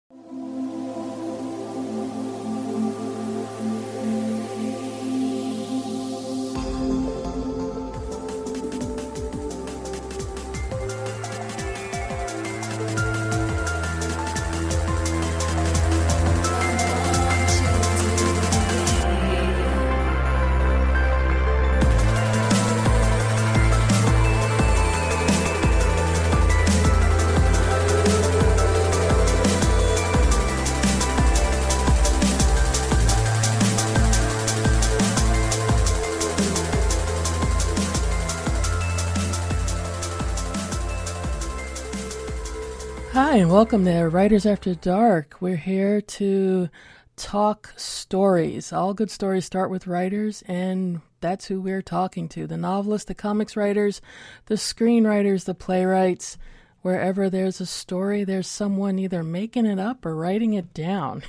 Hi, and welcome to Writers After Dark. We're here to talk stories. All good stories start with writers, and that's who we're talking to. The novelists, the comics writers, the screenwriters, the playwrights. Wherever there's a story, there's someone either making it up or writing it down.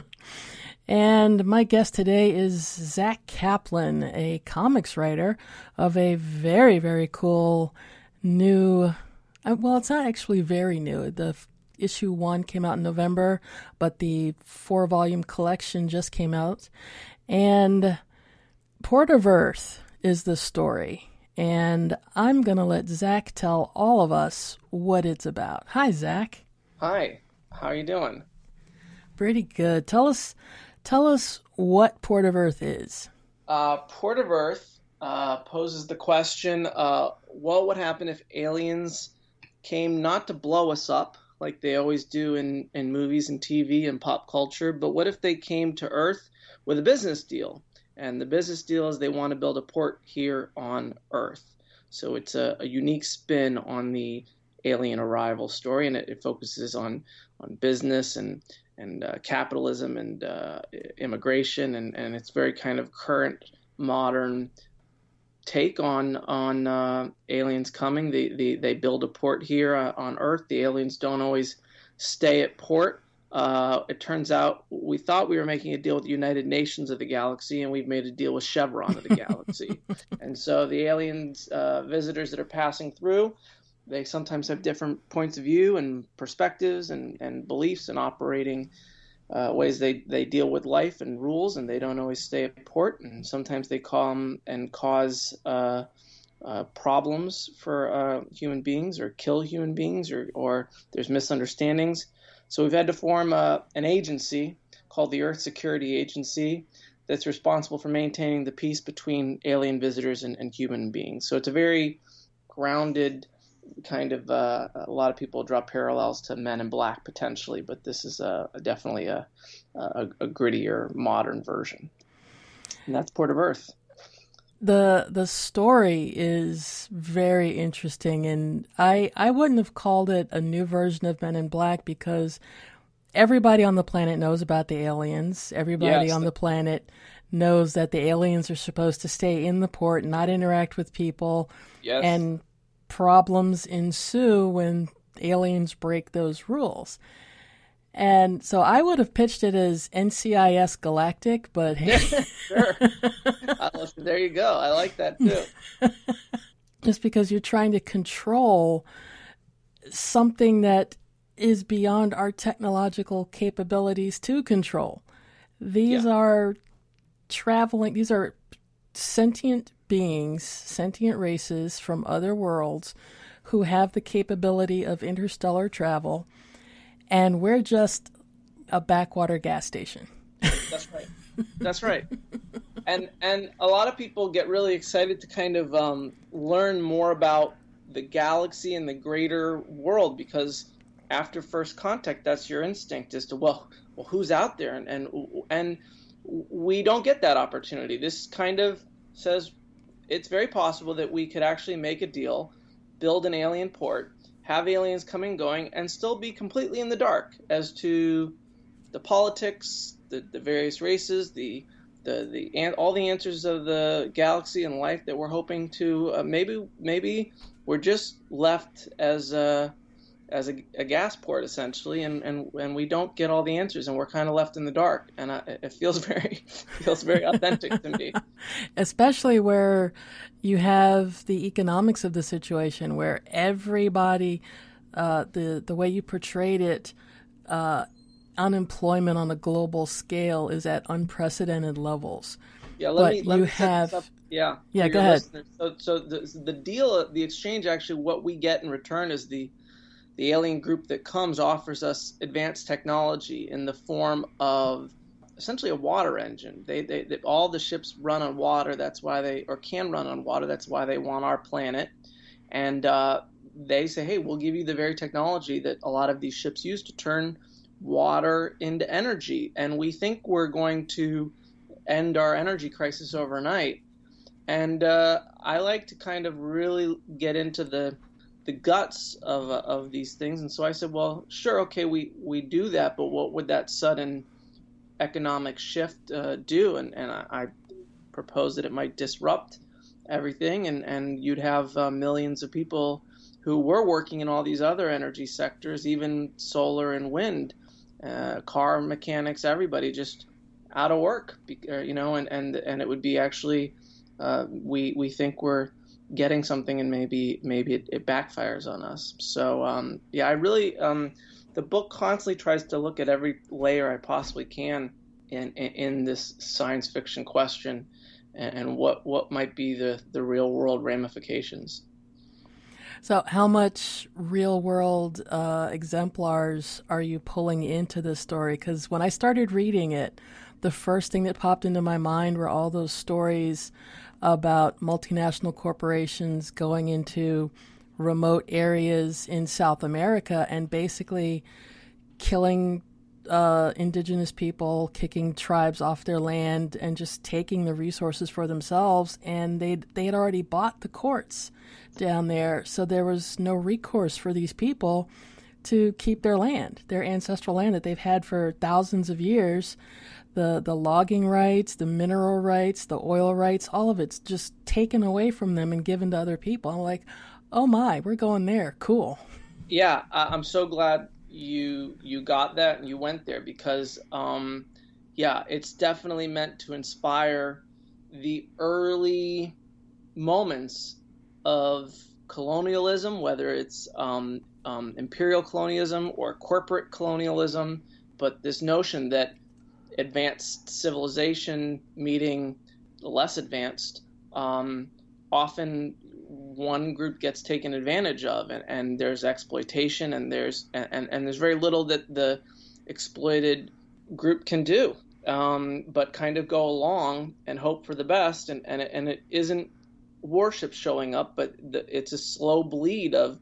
And my guest today is Zack Kaplan, a comics writer of a very, very cool new... Well, it's not actually very new. The issue 1 came out in November, but the 4-volume collection just came out. And Port of Earth is the story. And I'm going to let Zack tell all of us what it's about. Hi, Zack. Hi. How are you doing? Pretty good. Tell us what Port of Earth is. Port of Earth poses the question, what would happen if aliens came not to blow us up like they always do in movies and TV and pop culture, but what if they came to Earth with a business deal? And the business deal is they want to build a port here on Earth. So it's a unique spin on the alien arrival story, and it focuses on business and capitalism and immigration, and it's very kind of current, modern take on aliens coming. They build a port here on Earth. The aliens don't always stay at port. It turns out we thought we were making a deal with the United Nations of the galaxy, and we've made a deal with Chevron of the galaxy. And so the aliens, visitors that are passing through, they sometimes have different points of view and perspectives and beliefs and operating ways they deal with life and rules, and they don't always stay at port, and sometimes they come and cause problems for human beings or kill human beings, or there's misunderstandings. So we've had to form an agency called the Earth Security Agency that's responsible for maintaining the peace between alien visitors and human beings. So it's a very grounded kind of a lot of people draw parallels to Men in Black potentially, but this is definitely a grittier modern version, and that's Port of Earth. The story is very interesting, and I wouldn't have called it a new version of Men in Black because everybody on the planet knows about the aliens. Everybody on the planet knows that the aliens are supposed to stay in the port, not interact with people, and problems ensue when aliens break those rules. And so I would have pitched it as NCIS Galactic, but hey. Sure. There you go. I like that too. Just because you're trying to control something that is beyond our technological capabilities to control. These are sentient beings, sentient races from other worlds who have the capability of interstellar travel, and we're just a backwater gas station. That's right. And a lot of people get really excited to kind of learn more about the galaxy and the greater world, because after first contact, that's your instinct as to, well, who's out there? And we don't get that opportunity. This kind of says it's very possible that we could actually make a deal, build an alien port, have aliens coming and going, and still be completely in the dark as to the politics, the various races, all the answers of the galaxy and life that we're hoping to. Maybe we're just left as a gas port essentially, and we don't get all the answers, and we're kind of left in the dark, and it feels very authentic to me. Especially where you have the economics of the situation, where everybody, the way you portrayed it, unemployment on a global scale is at unprecedented levels. Yeah, But let you me set this have, up. Yeah, yeah, for go your ahead. listeners. So the deal, the exchange, actually, what we get in return is the alien group that comes offers us advanced technology in the form of essentially a water engine. They all the ships run on water. That's why they, or can run on water. That's why they want our planet. And they say, hey, we'll give you the very technology that a lot of these ships use to turn water into energy. And we think we're going to end our energy crisis overnight. And I like to kind of really get into the guts of these things. And so I said, well, sure, okay, we do that, but what would that sudden economic shift do? And I proposed that it might disrupt everything, and you'd have millions of people who were working in all these other energy sectors, even solar and wind, car mechanics, everybody just out of work, and it would be actually, we think we're getting something, and maybe it backfires on us. So yeah, I really, the book constantly tries to look at every layer I possibly can in this science fiction question, and what might be the real world ramifications. So, how much real world exemplars are you pulling into this story? Because when I started reading it, the first thing that popped into my mind were all those stories about multinational corporations going into remote areas in South America and basically killing indigenous people, kicking tribes off their land, and just taking the resources for themselves. And they had already bought the courts down there, so there was no recourse for these people to keep their land, their ancestral land that they've had for thousands of years. The logging rights, the mineral rights, the oil rights, all of it's just taken away from them and given to other people. I'm like, oh my, we're going there. Cool. Yeah, I'm so glad you got that and you went there, because yeah, it's definitely meant to inspire the early moments of colonialism, whether it's imperial colonialism or corporate colonialism, but this notion that advanced civilization meeting less advanced, often one group gets taken advantage of, and there's exploitation, and there's very little that the exploited group can do, but kind of go along and hope for the best, and it isn't warships showing up, but it's a slow bleed of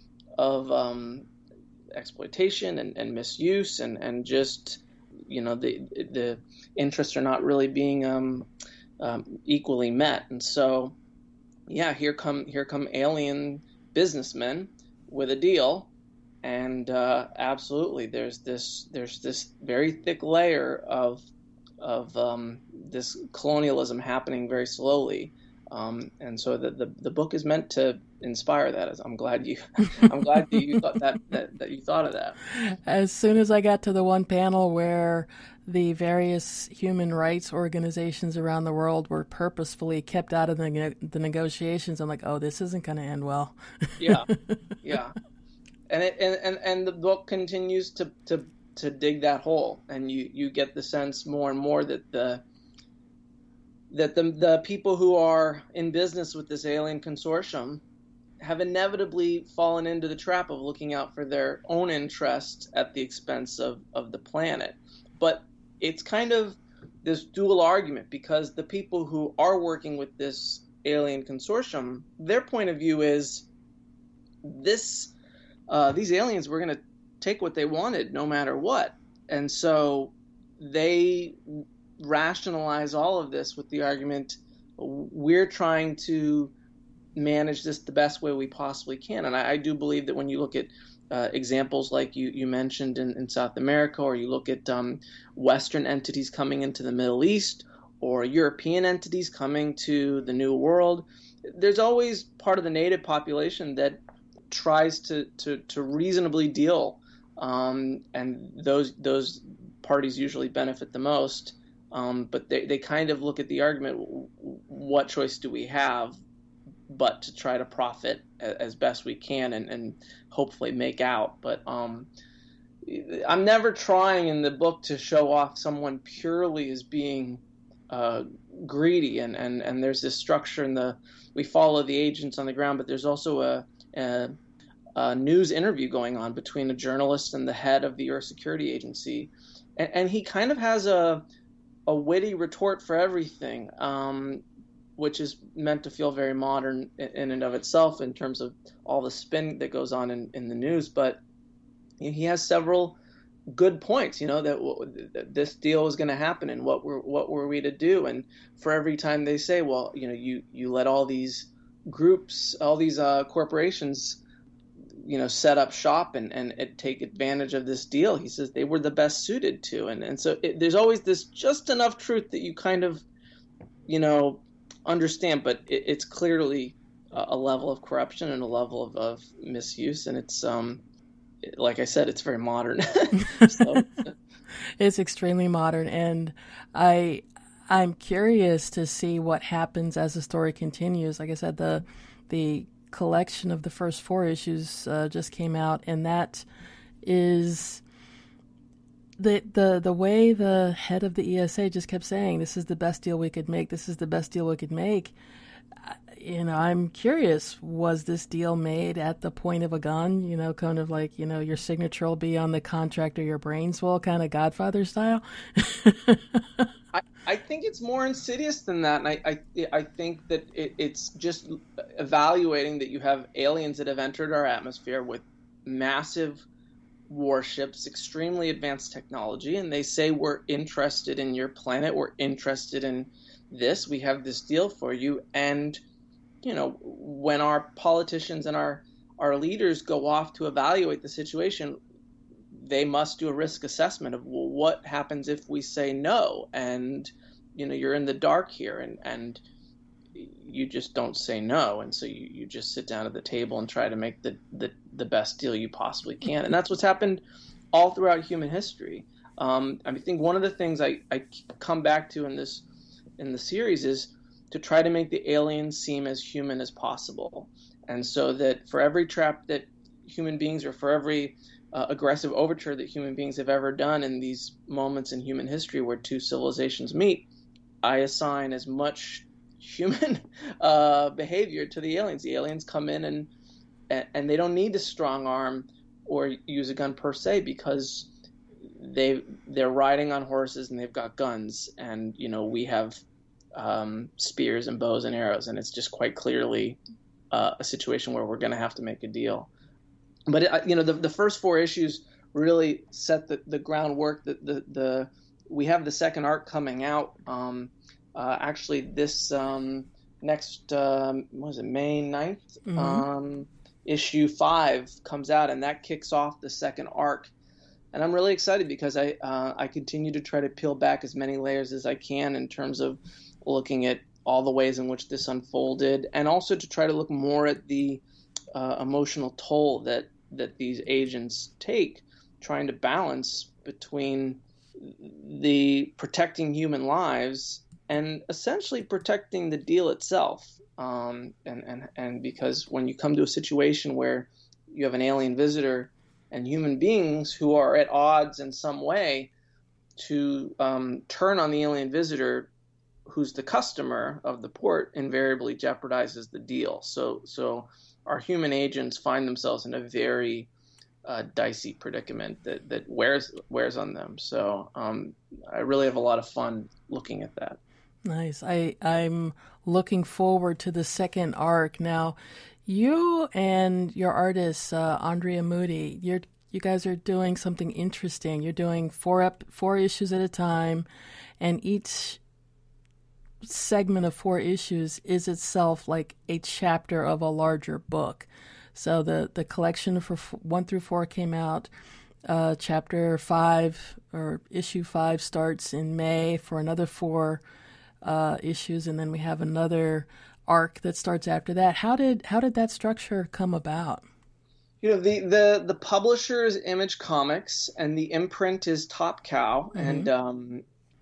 exploitation and misuse, and just, the interests are not really being equally met. And so, yeah, here come alien businessmen with a deal, and absolutely, there's this very thick layer of this colonialism happening very slowly, and so the book is meant to inspire that. I'm glad you thought that you thought of that. As soon as I got to the one panel where the various human rights organizations around the world were purposefully kept out of the negotiations, I'm like, oh, this isn't going to end well. Yeah, and the book continues to dig that hole, and you get the sense more and more that the people who are in business with this alien consortium have inevitably fallen into the trap of looking out for their own interests at the expense of the planet. But it's kind of this dual argument, because the people who are working with this alien consortium, their point of view is these aliens were going to take what they wanted no matter what. And so they rationalize all of this with the argument, we're trying to manage this the best way we possibly can. And I do believe that when you look at examples like you mentioned in South America, or you look at Western entities coming into the Middle East, or European entities coming to the New World, there's always part of the native population that tries to reasonably deal, and those parties usually benefit the most. But they kind of look at the argument, what choice do we have but to try to profit as best we can, and hopefully make out. But I'm never trying in the book to show off someone purely as being greedy, and there's this structure in we follow the agents on the ground, but there's also a news interview going on between a journalist and the head of the Earth Security Agency, and he kind of has a witty retort for everything, which is meant to feel very modern in and of itself in terms of all the spin that goes on in the news. But he has several good points, that this deal was going to happen and what were we to do. And for every time they say, well, you let all these groups, all these corporations, set up shop and take advantage of this deal, he says they were the best suited to. And so there's always this just enough truth that you kind of, understand, but it's clearly a level of corruption and a level of misuse. And it's, like I said, it's very modern. So. It's extremely modern. And I'm curious to see what happens as the story continues. Like I said, the collection of the first 4 issues just came out, and that is the way the head of the ESA just kept saying, this is the best deal we could make. This is the best deal we could make. I'm curious, was this deal made at the point of a gun? Kind of like, your signature will be on the contract or your brains will, kind of Godfather style? I think it's more insidious than that. And I think that it's just evaluating that you have aliens that have entered our atmosphere with massive warships, extremely advanced technology, and they say, we're interested in your planet, we're interested in this, we have this deal for you. And when our politicians and our leaders go off to evaluate the situation, they must do a risk assessment of, well, what happens if we say no? And you're in the dark here, and you just don't say no, and so you just sit down at the table and try to make the best deal you possibly can. And that's what's happened all throughout human history. I think one of the things I come back to in the series is to try to make the aliens seem as human as possible, and so that for every trap that human beings, or for every aggressive overture that human beings have ever done in these moments in human history where 2 civilizations meet, I assign as much human behavior to the aliens. The aliens come in and they don't need to strong arm or use a gun per se, because they're riding on horses and they've got guns, and we have spears and bows and arrows, and it's just quite clearly a situation where we're going to have to make a deal. But the first 4 issues really set the groundwork. We have the second arc coming out. Actually, this next was it May 9th? Mm-hmm. Issue 5 comes out, and that kicks off the second arc. And I'm really excited because I continue to try to peel back as many layers as I can in terms of looking at all the ways in which this unfolded, and also to try to look more at the emotional toll that these agents take, trying to balance between the protecting human lives and essentially protecting the deal itself. And because when you come to a situation where you have an alien visitor and human beings who are at odds in some way, to turn on the alien visitor who's the customer of the port invariably jeopardizes the deal. So our human agents find themselves in a very dicey predicament that wears on them. So I really have a lot of fun looking at that. Nice. I'm looking forward to the second arc. Now, you and your artist, Andrea Moody, you guys are doing something interesting. You're doing 4 issues at a time, and each segment of 4 issues is itself like a chapter of a larger book. So the collection for 1 through 4 came out. Chapter 5 or issue 5 starts in May for another 4 issues, and then we have another arc that starts after that. How did that structure come about? The publisher is Image Comics, and the imprint is Top Cow, mm-hmm.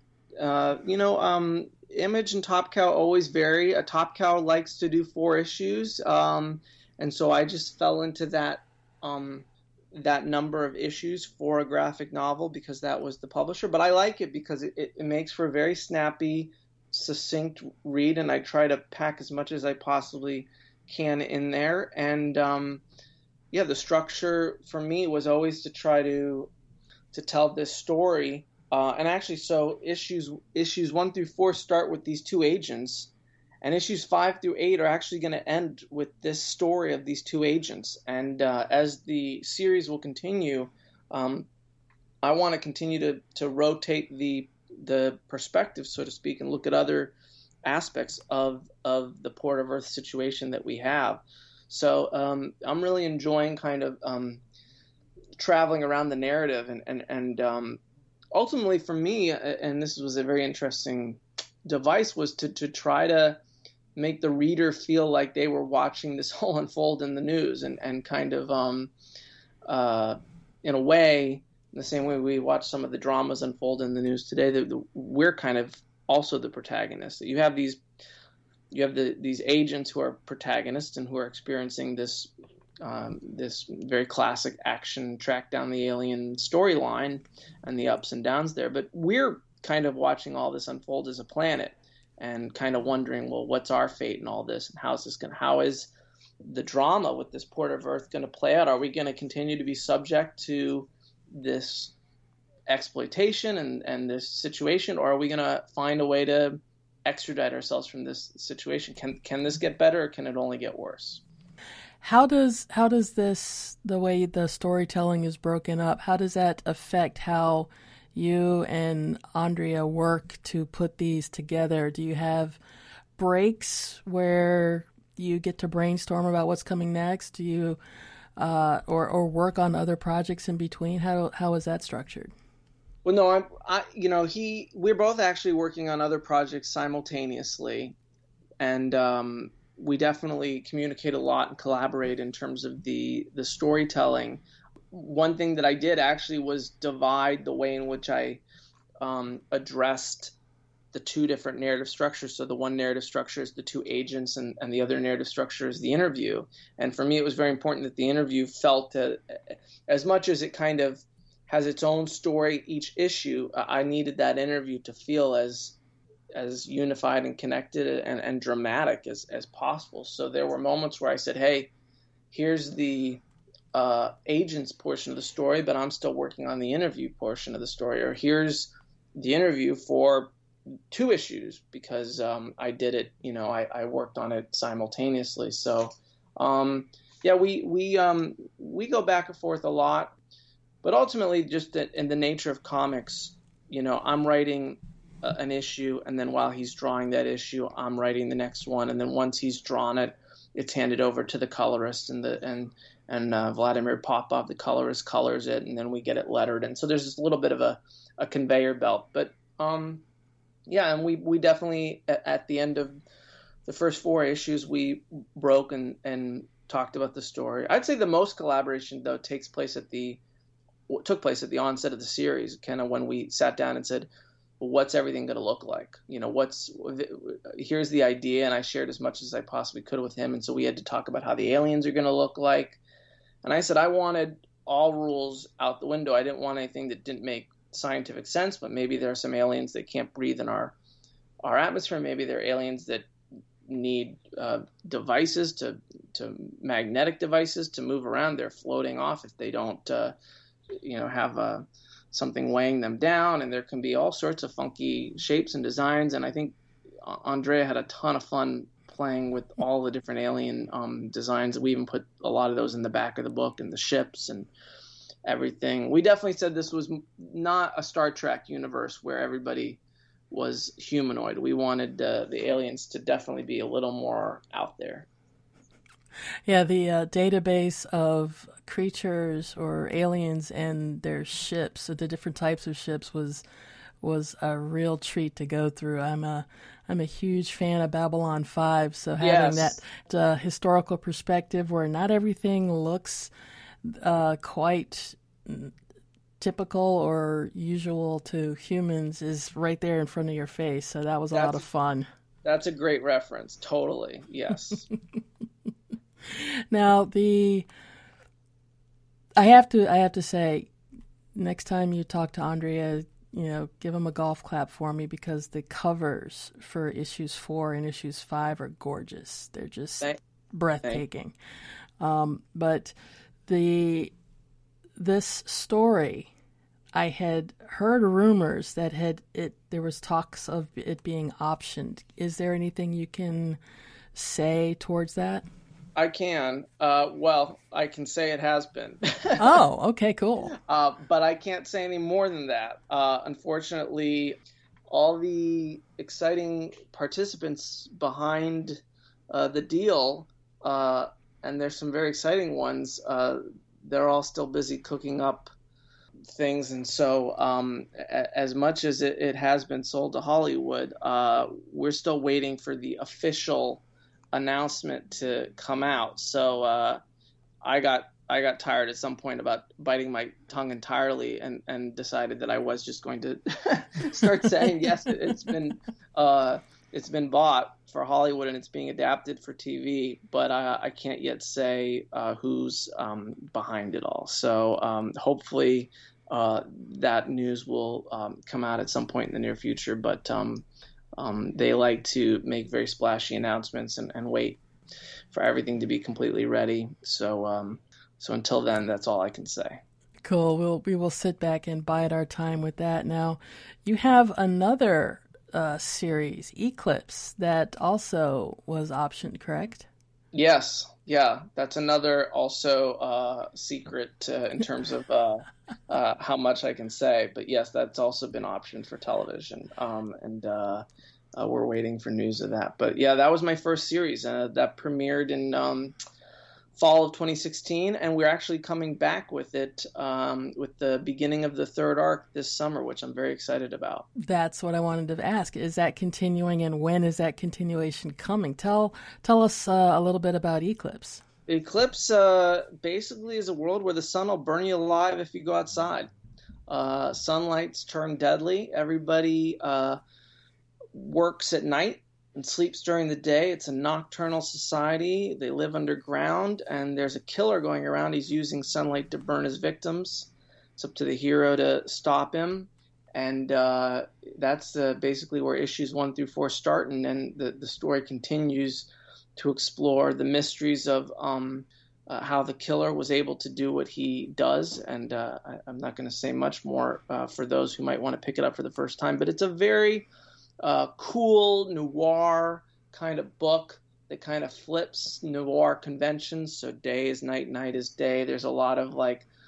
and Image and Top Cow always vary. Top Cow likes to do 4 issues, and so I just fell into that that number of issues for a graphic novel because that was the publisher, but I like it because it makes for a very snappy, succinct read, and I try to pack as much as I possibly can in there. And yeah, the structure for me was always to try to tell this story. And actually, so issues 1 through 4 start with these two agents, and issues 5 through 8 are actually going to end with this story of these two agents. And as the series will continue, I want to continue to rotate the perspective, so to speak, and look at other aspects of the Port of Earth situation that we have. So I'm really enjoying kind of traveling around the narrative, and ultimately for me, and this was a very interesting device, was to try to make the reader feel like they were watching this whole unfold in the news, and kind of in a way, in the same way we watch some of the dramas unfold in the news today, that we're kind of also the protagonists. You have these agents who are protagonists and who are experiencing this very classic action track down the alien storyline and the ups and downs there. But we're kind of watching all this unfold as a planet and kind of wondering, well, what's our fate in all this, and how is the drama with this Port of Earth going to play out? Are we going to continue to be subject to this exploitation and this situation, or are we going to find a way to extradite ourselves from this situation? Can this get better, or can it only get worse? How does this, the way the storytelling is broken up, how does that affect how you and Andrea work to put these together? Do you have breaks where you get to brainstorm about what's coming next? Do you or work on other projects in between? How is that structured? Well, no, we're both actually working on other projects simultaneously, and we definitely communicate a lot and collaborate in terms of the storytelling. One thing that I did actually was divide the way in which I addressed the two different narrative structures. So the one narrative structure is the two agents, and the other narrative structure is the interview. And for me, it was very important that the interview felt, as much as it kind of has its own story each issue, I needed that interview to feel as unified and connected and dramatic as possible. So there were moments where I said, hey, here's the agent's portion of the story, but I'm still working on the interview portion of the story. Or here's the interview for 2 issues because I did it, I worked on it simultaneously. So yeah, we go back and forth a lot, but ultimately just in the nature of comics, I'm writing an issue, and then while he's drawing that issue, I'm writing the next one, and then once he's drawn it, it's handed over to the colorist, and Vladimir Popov, the colorist, colors it, and then we get it lettered. And so there's this little bit of a conveyor belt. But yeah, and we definitely, at the end of the first 4 issues, we broke and talked about the story. I'd say the most collaboration, though, took place at the onset of the series, kind of when we sat down and said, well, what's everything going to look like? Here's the idea, and I shared as much as I possibly could with him. And so we had to talk about how the aliens are going to look like. And I said I wanted all rules out the window. I didn't want anything that didn't make scientific sense, but maybe there are some aliens that can't breathe in our atmosphere. Maybe there are aliens that need devices to magnetic devices to move around. They're floating off if they don't have something weighing them down, and there can be all sorts of funky shapes and designs. And I think Andrea had a ton of fun playing with all the different alien designs. We even put a lot of those in the back of the book, and the ships and everything. We definitely said this was not a Star Trek universe where everybody was humanoid. We wanted the aliens to definitely be a little more out there. Yeah, the database of creatures or aliens and their ships, so the different types of ships, was a real treat to go through. I'm a huge fan of Babylon 5, so having that historical perspective where not everything looks quite typical or usual to humans is right there in front of your face. So that was a lot of fun. That's a great reference. Totally. Yes. Now, I have to say, next time you talk to Andrea, give him a golf clap for me, because the covers for issues 4 and issues 5 are gorgeous. They're just breathtaking. But this story, I had heard rumors that there was talks of it being optioned. Is there anything you can say towards that? I can. Well, I can say it has been. Oh, okay, cool. But I can't say any more than that. Unfortunately, all the exciting participants behind the deal, and there's some very exciting ones, they're all still busy cooking up things. And so as much as it has been sold to Hollywood, we're still waiting for the official announcement to come out. So I got tired at some point about biting my tongue entirely, and decided that I was just going to start saying yes, it's been bought for Hollywood and it's being adapted for TV, but I can't yet say who's behind it all. So hopefully that news will come out at some point in the near future, but they like to make very splashy announcements and wait for everything to be completely ready. So until then, that's all I can say. Cool. We will sit back and bide our time with that. Now, you have another series, Eclipse, that also was optioned, correct? Yes. Yeah, that's another also secret in terms of how much I can say. But yes, that's also been optioned for television, and we're waiting for news of that. But yeah, that was my first series that premiered in fall of 2016, and we're actually coming back with it with the beginning of the third arc this summer, which I'm very excited about. That's what I wanted to ask. Is that continuing, and when is that continuation coming? Tell us a little bit about Eclipse. Eclipse basically is a world where the sun will burn you alive if you go outside. Sunlight's turned deadly. Everybody works at night and sleeps during the day. It's a nocturnal society. They live underground, and there's a killer going around. He's using sunlight to burn his victims. It's up to the hero to stop him. And that's basically where issues 1 through 4 start, and then the story continues to explore the mysteries of how the killer was able to do what he does. And I'm not going to say much more for those who might want to pick it up for the first time, but it's a very cool noir kind of book that kind of flips noir conventions. So day is night, night is day. There's a lot of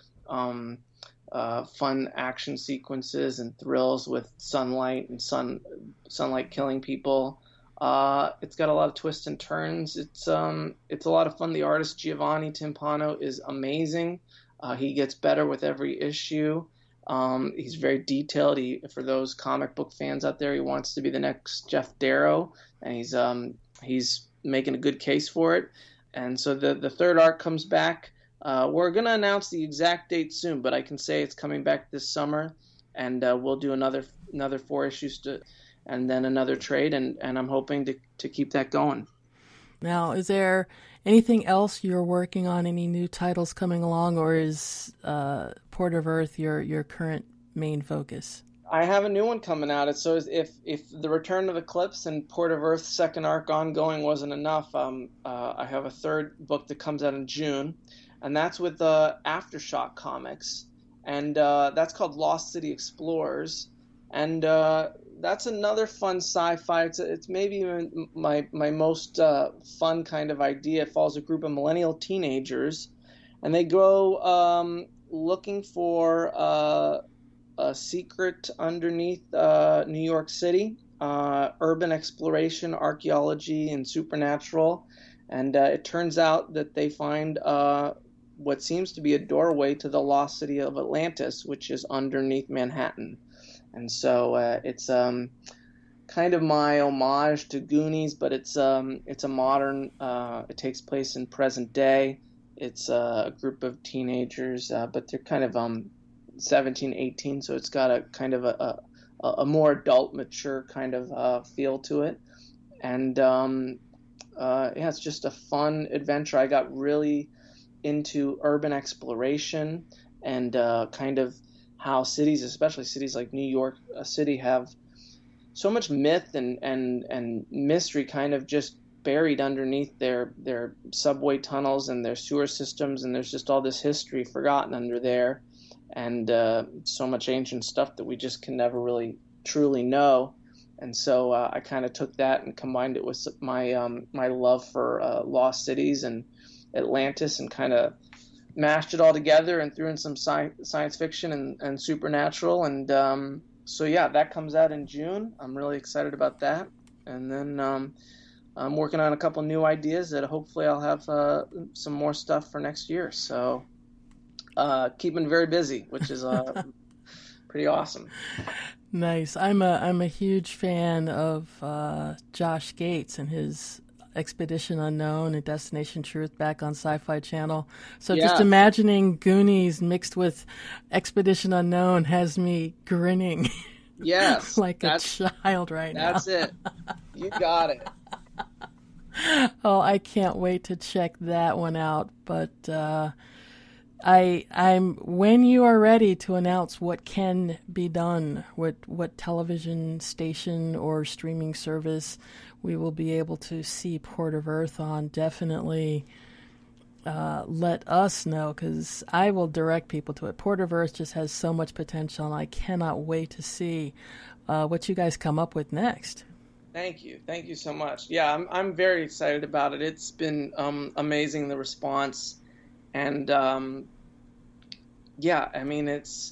fun action sequences and thrills with sunlight and sunlight killing people. It's got a lot of twists and turns. It's a lot of fun. The artist Giovanni Timpano is amazing. He gets better with every issue. He's very detailed. For those comic book fans out there, he wants to be the next Jeff Darrow, and he's making a good case for it. And so the third arc comes back. We're going to announce the exact date soon, but I can say it's coming back this summer, and we'll do another 4 issues and then another trade, and I'm hoping to keep that going. Now, is there anything else you're working on, any new titles coming along, or is Port of Earth your current main focus? I have a new one coming out. So if the Return of Eclipse and Port of Earth second arc ongoing wasn't enough, I have a third book that comes out in June, and that's with Aftershock Comics, and that's called Lost City Explorers, and that's another fun sci-fi. It's maybe my most fun kind of idea. It follows a group of millennial teenagers, and they go looking for a secret underneath New York City, urban exploration, archaeology, and supernatural. And it turns out that they find what seems to be a doorway to the lost city of Atlantis, which is underneath Manhattan. And so it's kind of my homage to Goonies, but it's a modern. It takes place in present day. It's a group of teenagers, but they're kind of 17, 18, so it's got a kind of a more adult, mature kind of feel to it. And yeah, it's just a fun adventure. I got really into urban exploration and kind of how cities, especially cities like New York City, have so much myth and mystery kind of just buried underneath their subway tunnels and their sewer systems, and there's just all this history forgotten under there, and so much ancient stuff that we just can never really truly know. And so I kind of took that and combined it with my love for lost cities and Atlantis, and kind of mashed it all together and threw in some science fiction and supernatural. And so yeah, that comes out in June. I'm really excited about that. And then I'm working on a couple new ideas that hopefully I'll have some more stuff for next year. So keeping very busy, which is pretty awesome. Nice. I'm a huge fan of Josh Gates and his Expedition Unknown and Destination Truth back on Sci-Fi Channel. So just imagining Goonies mixed with Expedition Unknown has me grinning. Yes. like a child right now. That's it. You got it. Oh, I can't wait to check that one out. But I'm when you are ready to announce what can be done, what television station or streaming service we will be able to see Port of Earth on, definitely let us know, because I will direct people to it. Port of Earth just has so much potential, and I cannot wait to see what you guys come up with next. Thank you so much. Yeah, I'm very excited about it. It's been amazing, the response, and yeah, I mean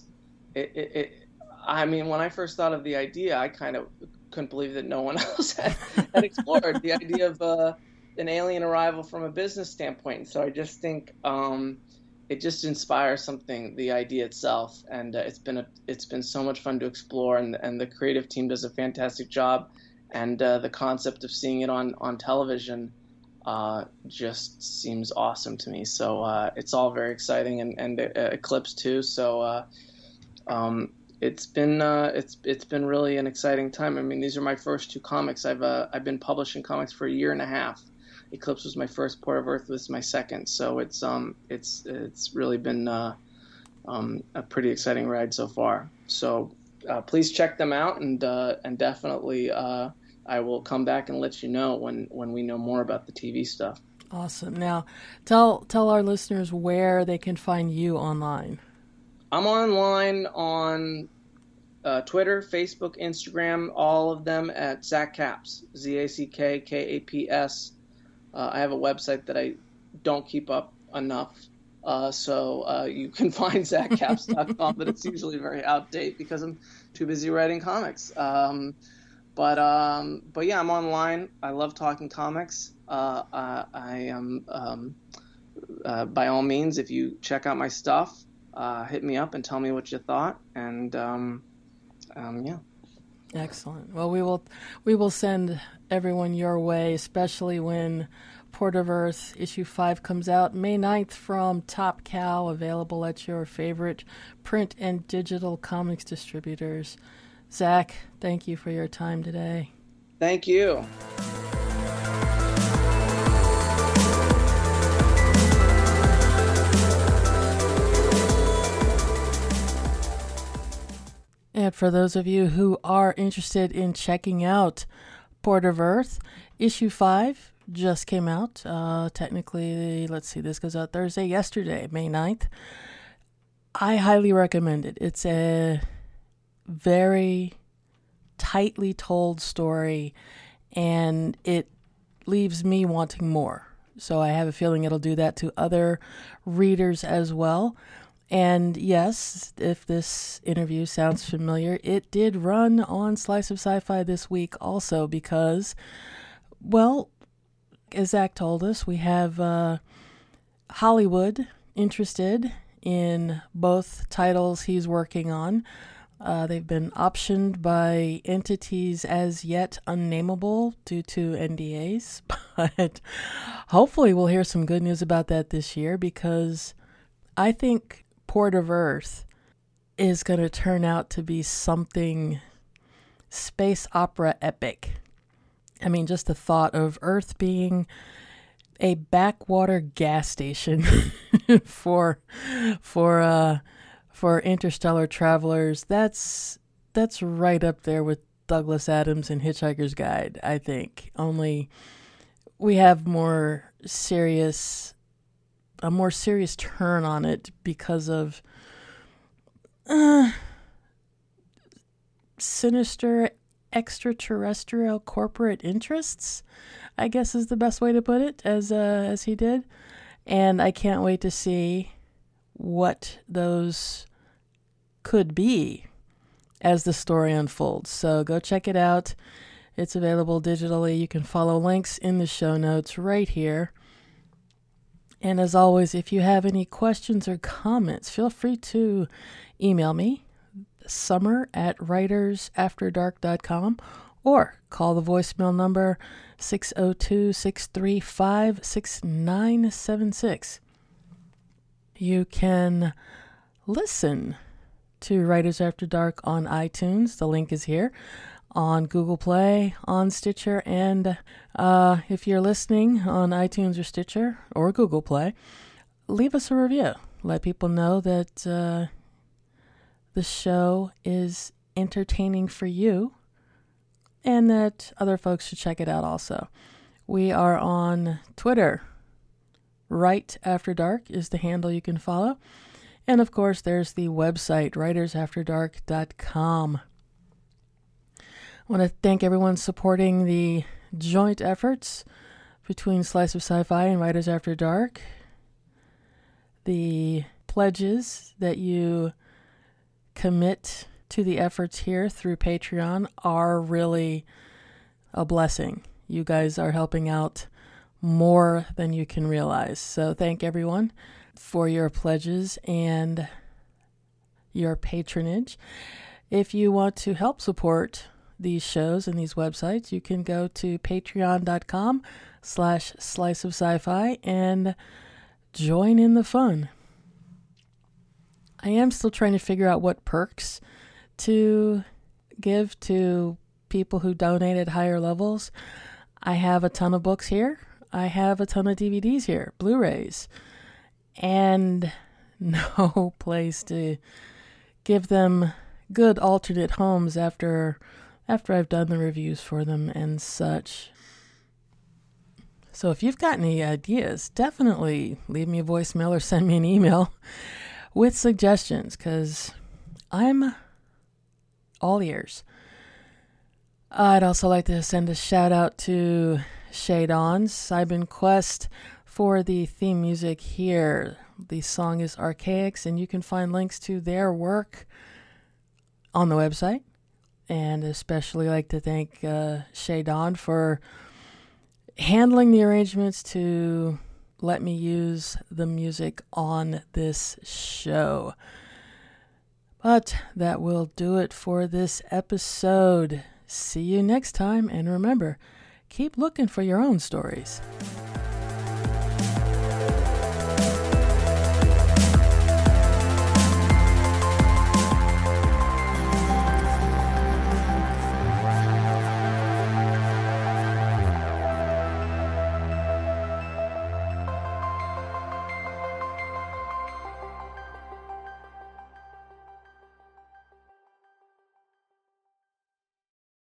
I mean, when I first thought of the idea, I kind of couldn't believe that no one else had explored the idea of an alien arrival from a business standpoint. And so I just think it just inspires something, the idea itself, and it's been so much fun to explore, and the creative team does a fantastic job, and the concept of seeing it on television just seems awesome to me. So it's all very exciting, and Eclipse too. So it's been really an exciting time. I mean, these are my first two comics. I've been publishing comics for a year and a half. Eclipse was my first, Port of Earth was my second. So it's really been a pretty exciting ride so far. So please check them out, and definitely I will come back and let you know when we know more about the TV stuff. Awesome. Now, tell our listeners where they can find you online. I'm online on Twitter, Facebook, Instagram, all of them at Zach Kaps, ZackKaps. I have a website that I don't keep up enough, so you can find ZackKaps.com, but it's usually very outdated because I'm too busy writing comics. But yeah, I'm online. I love talking comics. I am by all means, if you check out my stuff, hit me up and tell me what you thought. And yeah. Excellent. Well, we will send everyone your way, especially when Port of Earth issue 5 comes out May 9th from Top Cow, available at your favorite print and digital comics distributors. Zach, thank you for your time today. Thank you. And for those of you who are interested in checking out Port of Earth, issue 5 just came out. Technically, let's see, this goes out Thursday, yesterday, May 9th. I highly recommend it. It's a very tightly told story, and it leaves me wanting more. So I have a feeling it'll do that to other readers as well. And yes, if this interview sounds familiar, it did run on Slice of Sci-Fi this week also because, well, as Zach told us, we have Hollywood interested in both titles he's working on. They've been optioned by entities as yet unnameable due to NDAs, but hopefully we'll hear some good news about that this year, because I think Port of Earth is going to turn out to be something space opera epic. I mean, just the thought of Earth being a backwater gas station for interstellar travelers. That's right up there with Douglas Adams and Hitchhiker's Guide, I think. Only we have a more serious turn on it because of sinister extraterrestrial corporate interests, I guess is the best way to put it, as he did. And I can't wait to see what those could be as the story unfolds. So go check it out. It's available digitally. You can follow links in the show notes right here. And as always, if you have any questions or comments, feel free to email me, summer@writersafterdark.com, or call the voicemail number 602-635-6976. You can listen to Writers After Dark on iTunes. The link is here. On Google Play, on Stitcher, and if you're listening on iTunes or Stitcher or Google Play, leave us a review. Let people know that the show is entertaining for you and that other folks should check it out also. We are on Twitter. Right After Dark is the handle you can follow. And of course, there's the website, writersafterdark.com. I want to thank everyone supporting the joint efforts between Slice of Sci-Fi and Writers After Dark. The pledges that you commit to the efforts here through Patreon are really a blessing. You guys are helping out more than you can realize. So thank everyone for your pledges and your patronage. If you want to help support these shows and these websites, you can go to patreon.com/sliceofsci-fi and join in the fun. I am still trying to figure out what perks to give to people who donate at higher levels. I have a ton of books here. I have a ton of DVDs here, Blu-rays, and no place to give them good alternate homes after I've done the reviews for them and such. So if you've got any ideas, definitely leave me a voicemail or send me an email with suggestions, because I'm all ears. I'd also like to send a shout out to Shay Dawn's Cybin Quest for the theme music here. The song is Archaics, and you can find links to their work on the website. And especially like to thank Shay Dawn for handling the arrangements to let me use the music on this show. But that will do it for this episode. See you next time, and remember, keep looking for your own stories.